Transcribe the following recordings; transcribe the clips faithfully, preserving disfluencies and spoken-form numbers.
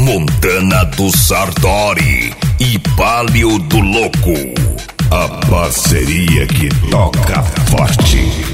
Montana do Sartori e Palio do Louco. A parceria que toca forte.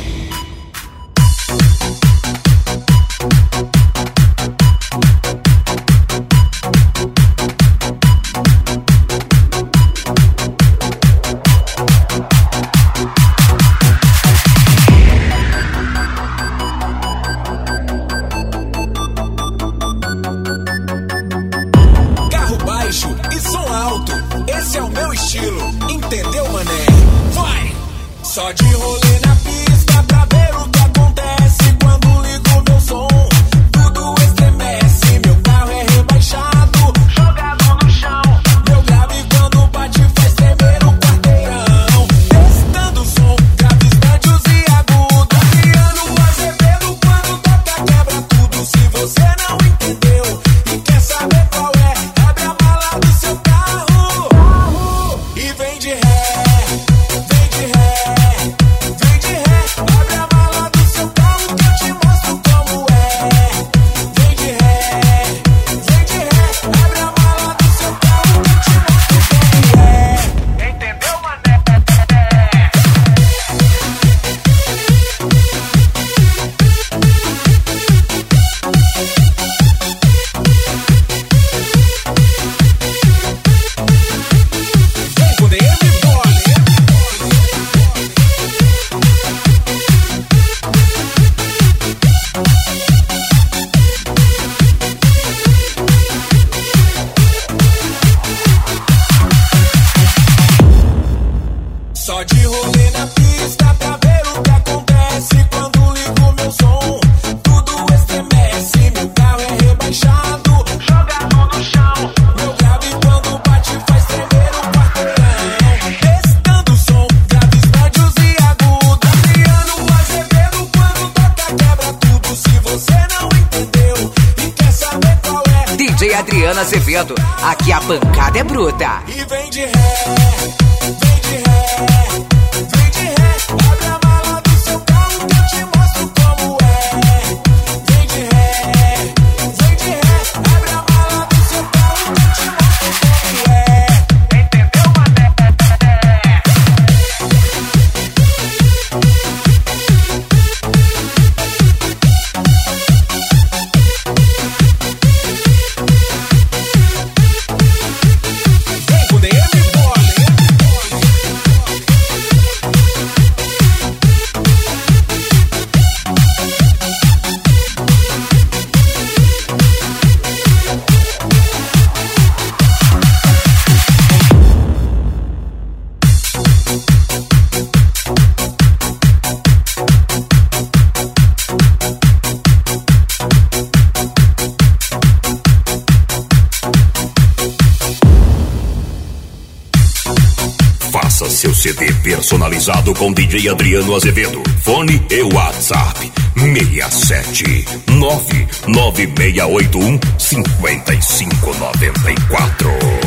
Entendeu, mané? Vai! Só de rolê na pista pra ver o que acontece quando ligo meu som. Tudo estremece, meu carro é rebaixado, jogado no chão. Meu grave quando bate faz tremer o quarteirão. Testando o som, graves, médios e agudos. Adriano Azevedo quando toca quebra tudo. Se você não entendeu e quer saber qual é, abre a mala do seu carro e vem de ré. Só de rolê na pista pra ver o que acontece quando ligo meu som. Tudo estremece, meu carro é rebaixado, jogado no chão. Meu grave quando bate faz tremer o quarteirão. Testando o som, graves, médios e agudos. Adriano Azevedo quando toca quebra tudo. Se você não entendeu e quer saber qual é, D J Adriano Azevedo, aqui a pancada é bruta. E vem de ré, vem de ré. Vem de ré, abre a mala do seu carro que eu te mostro como é. Vem de ré, vem de ré, abre a mala do seu carro que eu te mostro como é. Entendeu, mané? Vem com D M Boy. Faça seu C D personalizado com D J Adriano Azevedo. Fone e WhatsApp seis sete nove nove seis oito um cinco cinco nove quatro.